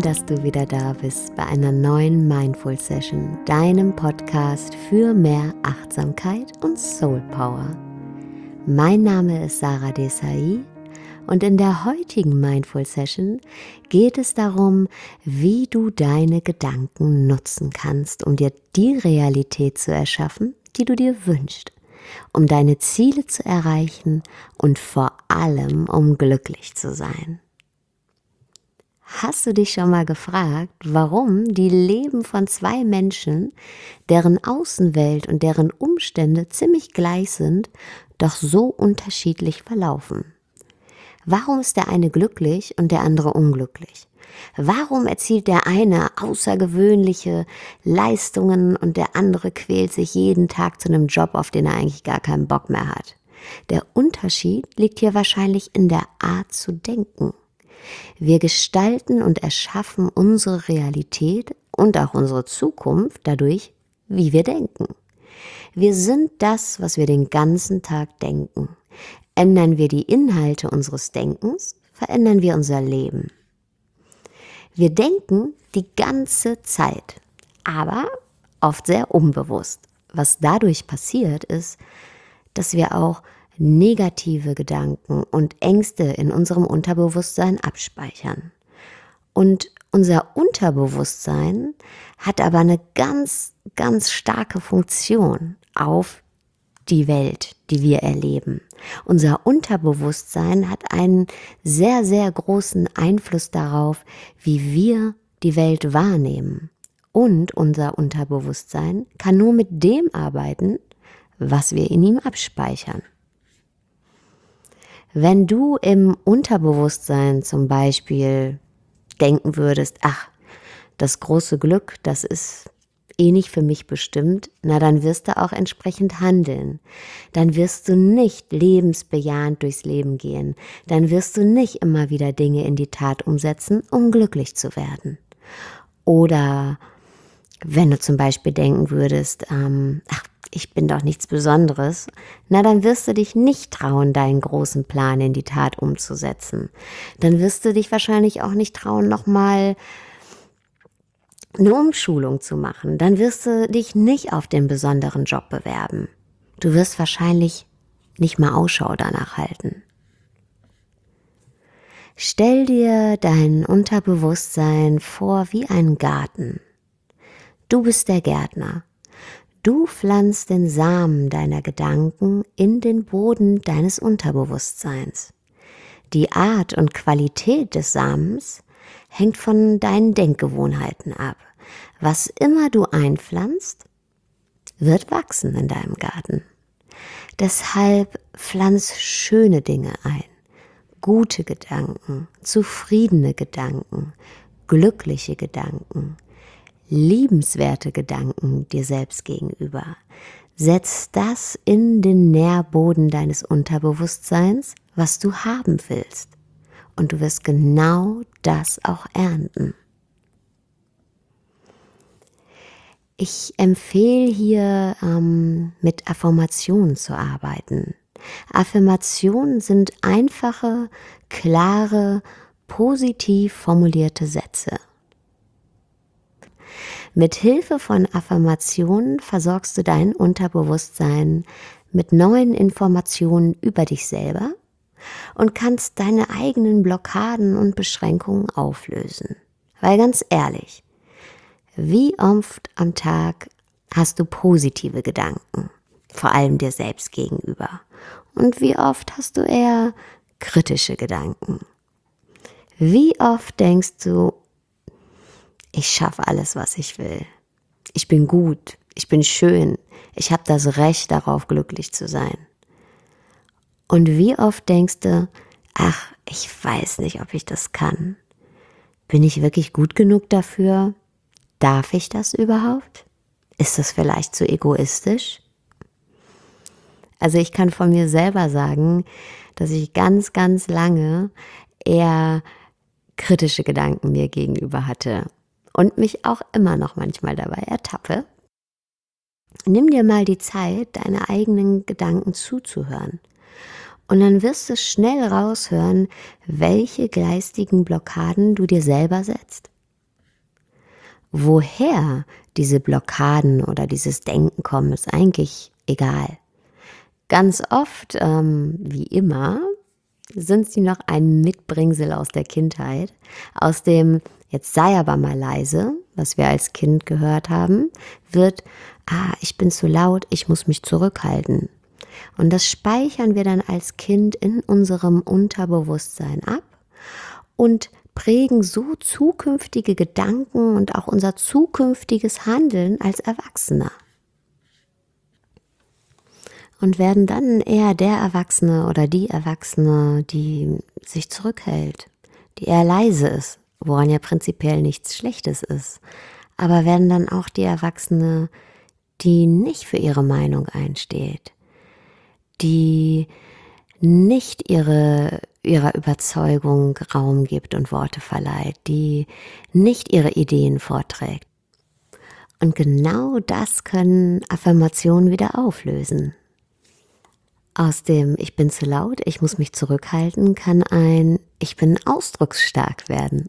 dass du wieder da bist bei einer neuen Mindful Session, deinem Podcast für mehr Achtsamkeit und Soul Power. Mein Name ist Sarah Desai und in der heutigen Mindful Session geht es darum, wie du deine Gedanken nutzen kannst, um dir die Realität zu erschaffen, die du dir wünschst, um deine Ziele zu erreichen und vor allem um glücklich zu sein. Hast du dich schon mal gefragt, warum die Leben von zwei Menschen, deren Außenwelt und deren Umstände ziemlich gleich sind, doch so unterschiedlich verlaufen? Warum ist der eine glücklich und der andere unglücklich? Warum erzielt der eine außergewöhnliche Leistungen und der andere quält sich jeden Tag zu einem Job, auf den er eigentlich gar keinen Bock mehr hat? Der Unterschied liegt hier wahrscheinlich in der Art zu denken. Wir gestalten und erschaffen unsere Realität und auch unsere Zukunft dadurch, wie wir denken. Wir sind das, was wir den ganzen Tag denken. Ändern wir die Inhalte unseres Denkens, verändern wir unser Leben. Wir denken die ganze Zeit, aber oft sehr unbewusst. Was dadurch passiert ist, dass wir auch negative Gedanken und Ängste in unserem Unterbewusstsein abspeichern. Und unser Unterbewusstsein hat aber eine ganz, ganz starke Funktion auf die Welt, die wir erleben. Unser Unterbewusstsein hat einen sehr, sehr großen Einfluss darauf, wie wir die Welt wahrnehmen. Und unser Unterbewusstsein kann nur mit dem arbeiten, was wir in ihm abspeichern. Wenn du im Unterbewusstsein zum Beispiel denken würdest, ach, das große Glück, das ist nicht für mich bestimmt, na dann wirst du auch entsprechend handeln. Dann wirst du nicht lebensbejahend durchs Leben gehen. Dann wirst du nicht immer wieder Dinge in die Tat umsetzen, um glücklich zu werden. Oder wenn du zum Beispiel denken würdest, ach, ich bin doch nichts Besonderes, na dann wirst du dich nicht trauen, deinen großen Plan in die Tat umzusetzen. Dann wirst du dich wahrscheinlich auch nicht trauen, nochmal eine Umschulung zu machen. Dann wirst du dich nicht auf den besonderen Job bewerben. Du wirst wahrscheinlich nicht mal Ausschau danach halten. Stell dir dein Unterbewusstsein vor wie einen Garten. Du bist der Gärtner. Du pflanzt den Samen deiner Gedanken in den Boden deines Unterbewusstseins. Die Art und Qualität des Samens hängt von deinen Denkgewohnheiten ab. Was immer du einpflanzt, wird wachsen in deinem Garten. Deshalb pflanz schöne Dinge ein, gute Gedanken, zufriedene Gedanken, glückliche Gedanken, liebenswerte Gedanken dir selbst gegenüber. Setz das in den Nährboden deines Unterbewusstseins, was du haben willst. Und du wirst genau das auch ernten. Ich empfehle hier, mit Affirmationen zu arbeiten. Affirmationen sind einfache, klare, positiv formulierte Sätze. Mit Hilfe von Affirmationen versorgst du dein Unterbewusstsein mit neuen Informationen über dich selber und kannst deine eigenen Blockaden und Beschränkungen auflösen. Weil ganz ehrlich, wie oft am Tag hast du positive Gedanken, vor allem dir selbst gegenüber? Und wie oft hast du eher kritische Gedanken? Wie oft denkst du, ich schaffe alles, was ich will. Ich bin gut, ich bin schön, ich habe das Recht darauf, glücklich zu sein. Und wie oft denkst du, ach, ich weiß nicht, ob ich das kann. Bin ich wirklich gut genug dafür? Darf ich das überhaupt? Ist das vielleicht zu egoistisch? Also ich kann von mir selber sagen, dass ich ganz, ganz lange eher kritische Gedanken mir gegenüber hatte. Und mich auch immer noch manchmal dabei ertappe. Nimm dir mal die Zeit, deine eigenen Gedanken zuzuhören. Und dann wirst du schnell raushören, welche geistigen Blockaden du dir selber setzt. Woher diese Blockaden oder dieses Denken kommen, ist eigentlich egal. Ganz oft, wie immer, sind sie noch ein Mitbringsel aus der Kindheit, aus dem „Jetzt sei aber mal leise“, was wir als Kind gehört haben, wird „Ich bin zu laut, ich muss mich zurückhalten.“ Und das speichern wir dann als Kind in unserem Unterbewusstsein ab und prägen so zukünftige Gedanken und auch unser zukünftiges Handeln als Erwachsener. Und werden dann eher der Erwachsene oder die Erwachsene, die sich zurückhält, die eher leise ist, woran ja prinzipiell nichts Schlechtes ist, aber werden dann auch die Erwachsene, die nicht für ihre Meinung einsteht, die nicht ihrer Überzeugung Raum gibt und Worte verleiht, die nicht ihre Ideen vorträgt. Und genau das können Affirmationen wieder auflösen. Aus dem „Ich bin zu laut, ich muss mich zurückhalten“ kann ein „Ich bin ausdrucksstark“ werden.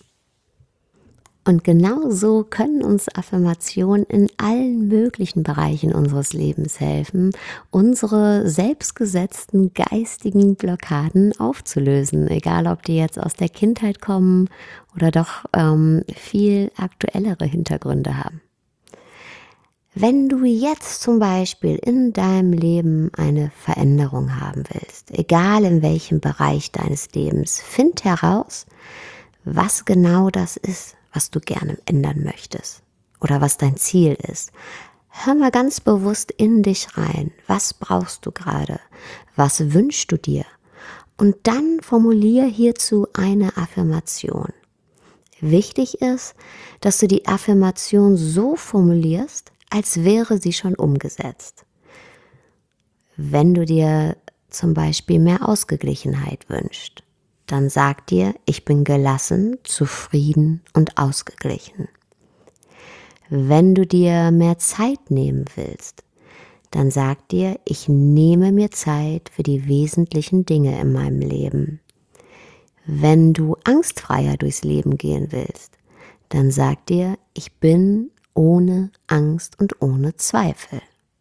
Und genau so können uns Affirmationen in allen möglichen Bereichen unseres Lebens helfen, unsere selbstgesetzten geistigen Blockaden aufzulösen, egal ob die jetzt aus der Kindheit kommen oder doch viel aktuellere Hintergründe haben. Wenn du jetzt zum Beispiel in deinem Leben eine Veränderung haben willst, egal in welchem Bereich deines Lebens, find heraus, was genau das ist, was du gerne ändern möchtest oder was dein Ziel ist. Hör mal ganz bewusst in dich rein. Was brauchst du gerade? Was wünschst du dir? Und dann formulier hierzu eine Affirmation. Wichtig ist, dass du die Affirmation so formulierst, als wäre sie schon umgesetzt. Wenn du dir zum Beispiel mehr Ausgeglichenheit wünschst, dann sag dir, ich bin gelassen, zufrieden und ausgeglichen. Wenn du dir mehr Zeit nehmen willst, dann sag dir, ich nehme mir Zeit für die wesentlichen Dinge in meinem Leben. Wenn du angstfreier durchs Leben gehen willst, dann sag dir, ich bin ohne Angst und ohne Zweifel.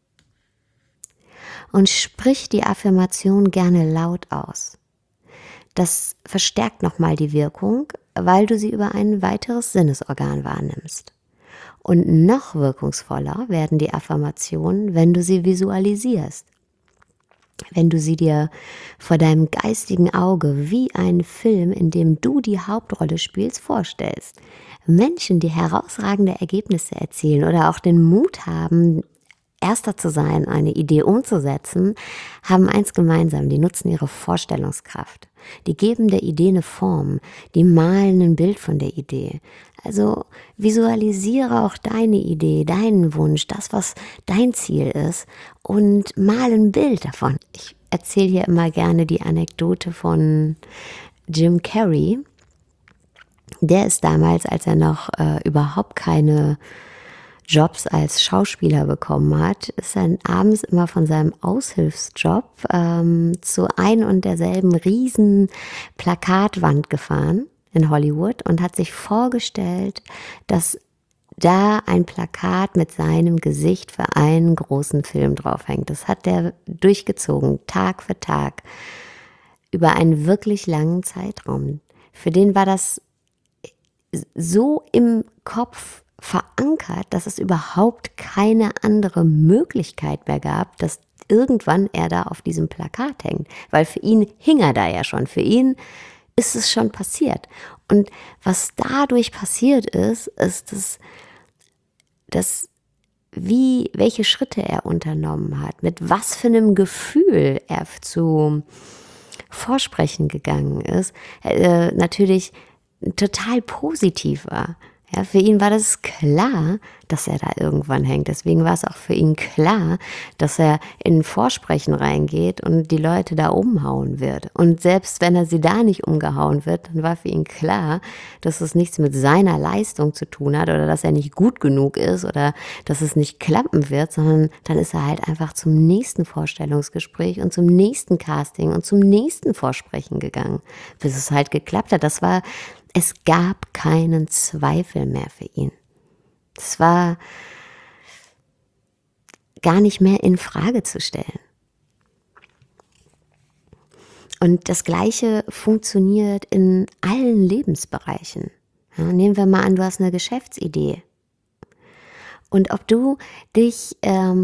Und sprich die Affirmation gerne laut aus. Das verstärkt nochmal die Wirkung, weil du sie über ein weiteres Sinnesorgan wahrnimmst. Und noch wirkungsvoller werden die Affirmationen, wenn du sie visualisierst. Wenn du sie dir vor deinem geistigen Auge wie einen Film, in dem du die Hauptrolle spielst, vorstellst. Menschen, die herausragende Ergebnisse erzielen oder auch den Mut haben, Erster zu sein, eine Idee umzusetzen, haben eins gemeinsam, die nutzen ihre Vorstellungskraft. Die geben der Idee eine Form, die malen ein Bild von der Idee. Also visualisiere auch deine Idee, deinen Wunsch, das, was dein Ziel ist und mal ein Bild davon. Ich erzähle hier immer gerne die Anekdote von Jim Carrey. Der ist damals, als er noch überhaupt keine Jobs als Schauspieler bekommen hat, ist er abends immer von seinem Aushilfsjob zu ein und derselben riesen Plakatwand gefahren in Hollywood und hat sich vorgestellt, dass da ein Plakat mit seinem Gesicht für einen großen Film draufhängt. Das hat er durchgezogen, Tag für Tag, über einen wirklich langen Zeitraum. Für den war das so im Kopf verankert, dass es überhaupt keine andere Möglichkeit mehr gab, dass irgendwann er da auf diesem Plakat hängt. Weil für ihn hing er da ja schon. Für ihn ist es schon passiert. Und was dadurch passiert ist, dass welche Schritte er unternommen hat, mit was für einem Gefühl er zu Vorsprechen gegangen ist, natürlich total positiv war. Ja, für ihn war das klar, dass er da irgendwann hängt. Deswegen war es auch für ihn klar, dass er in ein Vorsprechen reingeht und die Leute da umhauen wird. Und selbst wenn er sie da nicht umgehauen wird, dann war für ihn klar, dass es nichts mit seiner Leistung zu tun hat oder dass er nicht gut genug ist oder dass es nicht klappen wird, sondern dann ist er halt einfach zum nächsten Vorstellungsgespräch und zum nächsten Casting und zum nächsten Vorsprechen gegangen, bis es halt geklappt hat. Es gab keinen Zweifel mehr für ihn. Es war gar nicht mehr in Frage zu stellen. Und das Gleiche funktioniert in allen Lebensbereichen. Ja, nehmen wir mal an, du hast eine Geschäftsidee. Und ob du dich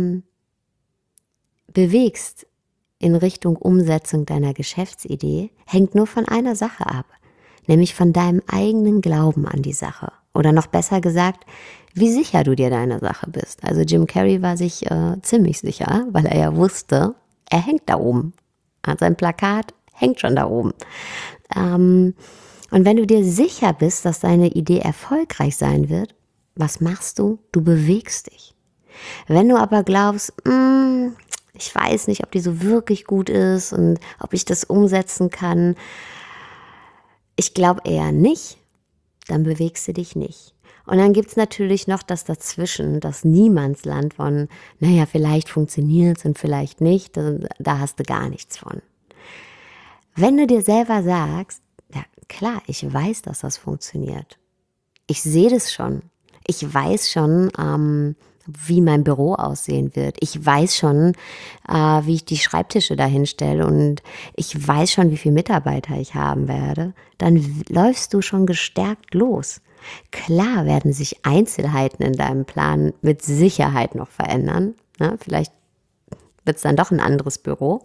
bewegst in Richtung Umsetzung deiner Geschäftsidee, hängt nur von einer Sache ab, nämlich von deinem eigenen Glauben an die Sache. Oder noch besser gesagt, wie sicher du dir deiner Sache bist. Also Jim Carrey war sich ziemlich sicher, weil er ja wusste, er hängt da oben. Sein Plakat hängt schon da oben. Und wenn du dir sicher bist, dass deine Idee erfolgreich sein wird, was machst du? Du bewegst dich. Wenn du aber glaubst, ich weiß nicht, ob die so wirklich gut ist und ob ich das umsetzen kann, ich glaube eher nicht, dann bewegst du dich nicht. Und dann gibt es natürlich noch das Dazwischen, das Niemandsland von, naja, vielleicht funktioniert es und vielleicht nicht, da hast du gar nichts von. Wenn du dir selber sagst, ja klar, ich weiß, dass das funktioniert. Ich sehe das schon. Ich weiß schon, wie mein Büro aussehen wird. Ich weiß schon, wie ich die Schreibtische dahin stelle und ich weiß schon, wie viele Mitarbeiter ich haben werde. Dann läufst du schon gestärkt los. Klar werden sich Einzelheiten in deinem Plan mit Sicherheit noch verändern. Ne? Vielleicht wird es dann doch ein anderes Büro.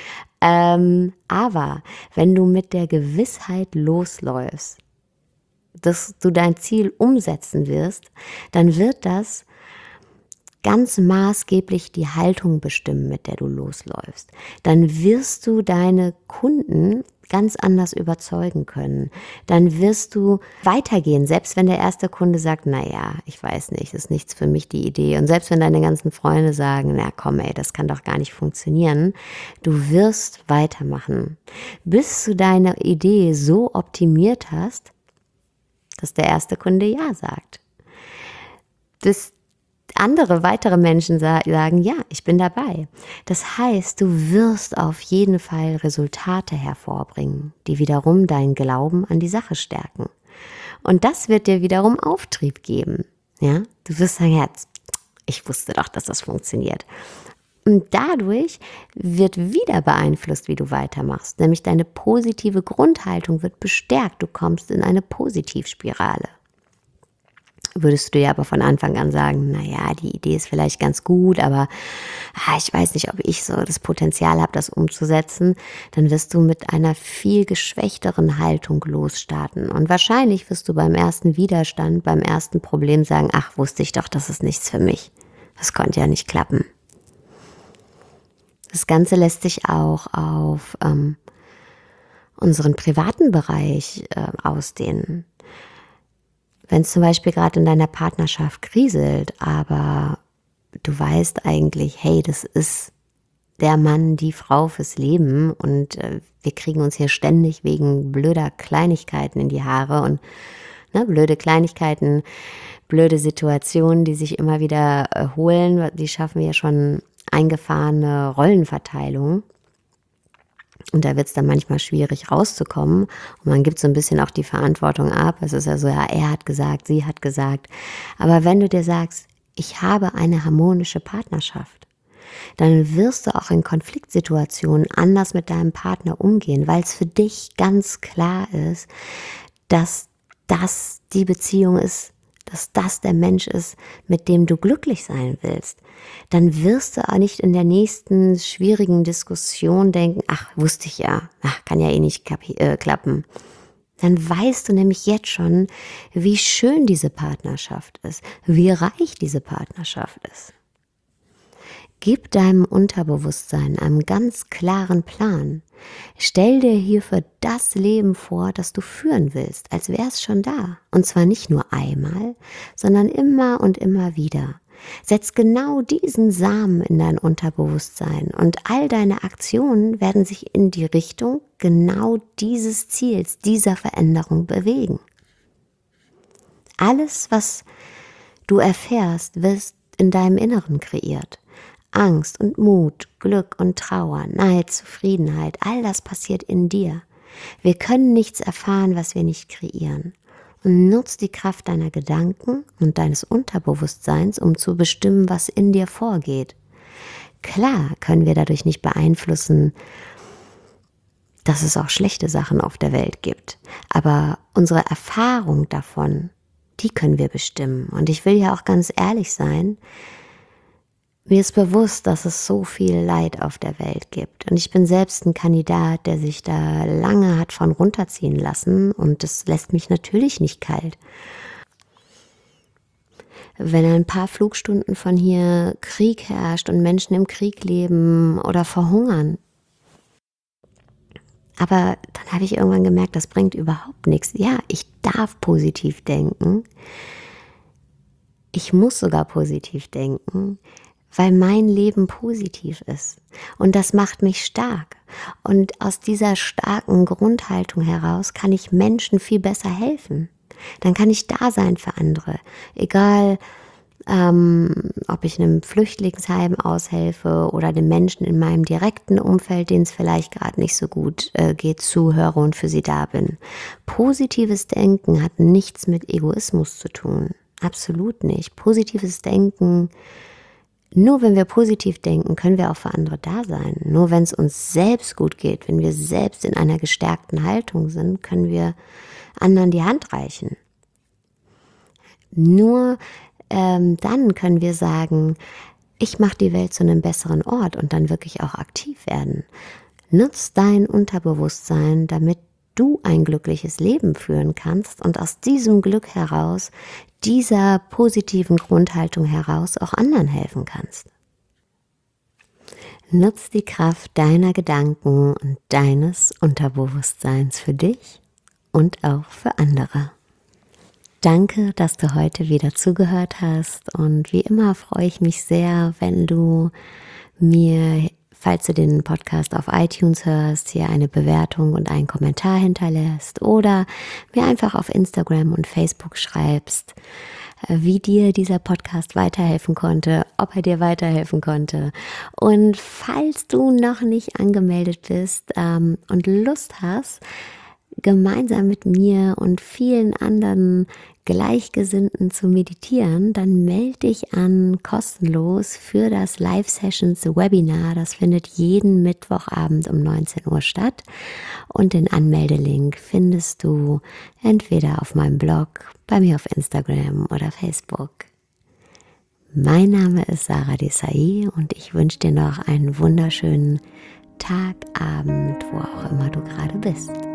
Aber wenn du mit der Gewissheit losläufst, dass du dein Ziel umsetzen wirst, dann wird das ganz maßgeblich die Haltung bestimmen, mit der du losläufst. Dann wirst du deine Kunden ganz anders überzeugen können. Dann wirst du weitergehen, selbst wenn der erste Kunde sagt, naja, ich weiß nicht, ist nichts für mich die Idee. Und selbst wenn deine ganzen Freunde sagen, na komm ey, das kann doch gar nicht funktionieren. Du wirst weitermachen, bis du deine Idee so optimiert hast, dass der erste Kunde ja sagt. Bis weitere Menschen sagen, ja, ich bin dabei. Das heißt, du wirst auf jeden Fall Resultate hervorbringen, die wiederum deinen Glauben an die Sache stärken. Und das wird dir wiederum Auftrieb geben. Ja? Du wirst sagen, ja, ich wusste doch, dass das funktioniert. Und dadurch wird wieder beeinflusst, wie du weitermachst. Nämlich deine positive Grundhaltung wird bestärkt. Du kommst in eine Positivspirale. Würdest du dir aber von Anfang an sagen, naja, die Idee ist vielleicht ganz gut, aber ich weiß nicht, ob ich so das Potenzial habe, das umzusetzen, dann wirst du mit einer viel geschwächteren Haltung losstarten. Und wahrscheinlich wirst du beim ersten Widerstand, beim ersten Problem sagen, ach, wusste ich doch, das ist nichts für mich. Das konnte ja nicht klappen. Das Ganze lässt sich auch auf unseren privaten Bereich ausdehnen. Wenn es zum Beispiel gerade in deiner Partnerschaft kriselt, aber du weißt eigentlich, hey, das ist der Mann, die Frau fürs Leben und wir kriegen uns hier ständig wegen blöder Kleinigkeiten in die Haare und blöde Kleinigkeiten, blöde Situationen, die sich immer wieder erholen, die schaffen ja schon eingefahrene Rollenverteilung. Und da wird es dann manchmal schwierig rauszukommen. Und man gibt so ein bisschen auch die Verantwortung ab. Es ist ja so, ja, er hat gesagt, sie hat gesagt. Aber wenn du dir sagst, ich habe eine harmonische Partnerschaft, dann wirst du auch in Konfliktsituationen anders mit deinem Partner umgehen, weil es für dich ganz klar ist, dass das die Beziehung ist, dass das der Mensch ist, mit dem du glücklich sein willst. Dann wirst du auch nicht in der nächsten schwierigen Diskussion denken, ach, wusste ich ja, kann ja eh nicht klappen. Dann weißt du nämlich jetzt schon, wie schön diese Partnerschaft ist, wie reich diese Partnerschaft ist. Gib deinem Unterbewusstsein einen ganz klaren Plan. Stell dir hierfür das Leben vor, das du führen willst, als wäre es schon da. Und zwar nicht nur einmal, sondern immer und immer wieder. Setz genau diesen Samen in dein Unterbewusstsein und all deine Aktionen werden sich in die Richtung genau dieses Ziels, dieser Veränderung bewegen. Alles, was du erfährst, wird in deinem Inneren kreiert. Angst und Mut, Glück und Trauer, Neid, Zufriedenheit, all das passiert in dir. Wir können nichts erfahren, was wir nicht kreieren. Und nutz die Kraft deiner Gedanken und deines Unterbewusstseins, um zu bestimmen, was in dir vorgeht. Klar können wir dadurch nicht beeinflussen, dass es auch schlechte Sachen auf der Welt gibt. Aber unsere Erfahrung davon, die können wir bestimmen. Und ich will ja auch ganz ehrlich sein, mir ist bewusst, dass es so viel Leid auf der Welt gibt. Und ich bin selbst ein Kandidat, der sich da lange hat von runterziehen lassen. Und das lässt mich natürlich nicht kalt. Wenn ein paar Flugstunden von hier Krieg herrscht und Menschen im Krieg leben oder verhungern. Aber dann habe ich irgendwann gemerkt, das bringt überhaupt nichts. Ja, ich darf positiv denken. Ich muss sogar positiv denken, weil mein Leben positiv ist. Und das macht mich stark. Und aus dieser starken Grundhaltung heraus kann ich Menschen viel besser helfen. Dann kann ich da sein für andere. Egal, ob ich einem Flüchtlingsheim aushelfe oder den Menschen in meinem direkten Umfeld, denen es vielleicht gerade nicht so gut geht, zuhöre und für sie da bin. Positives Denken hat nichts mit Egoismus zu tun. Absolut nicht. Positives Denken, nur wenn wir positiv denken, können wir auch für andere da sein. Nur wenn es uns selbst gut geht, wenn wir selbst in einer gestärkten Haltung sind, können wir anderen die Hand reichen. Nur dann können wir sagen, ich mache die Welt zu einem besseren Ort und dann wirklich auch aktiv werden. Nutz dein Unterbewusstsein, damit du ein glückliches Leben führen kannst und aus diesem Glück heraus, dieser positiven Grundhaltung heraus auch anderen helfen kannst. Nutz die Kraft deiner Gedanken und deines Unterbewusstseins für dich und auch für andere. Danke, dass du heute wieder zugehört hast und wie immer freue ich mich sehr, wenn du mir, falls du den Podcast auf iTunes hörst, hier eine Bewertung und einen Kommentar hinterlässt oder mir einfach auf Instagram und Facebook schreibst, wie dir dieser Podcast weiterhelfen konnte, ob er dir weiterhelfen konnte. Und falls du noch nicht angemeldet bist und Lust hast, gemeinsam mit mir und vielen anderen Gleichgesinnten zu meditieren, dann melde dich an kostenlos für das Live Sessions Webinar. Das findet jeden Mittwochabend um 19 Uhr statt. Und den Anmeldelink findest du entweder auf meinem Blog, bei mir auf Instagram oder Facebook. Mein Name ist Sarah Desai und ich wünsche dir noch einen wunderschönen Tag, Abend, wo auch immer du gerade bist.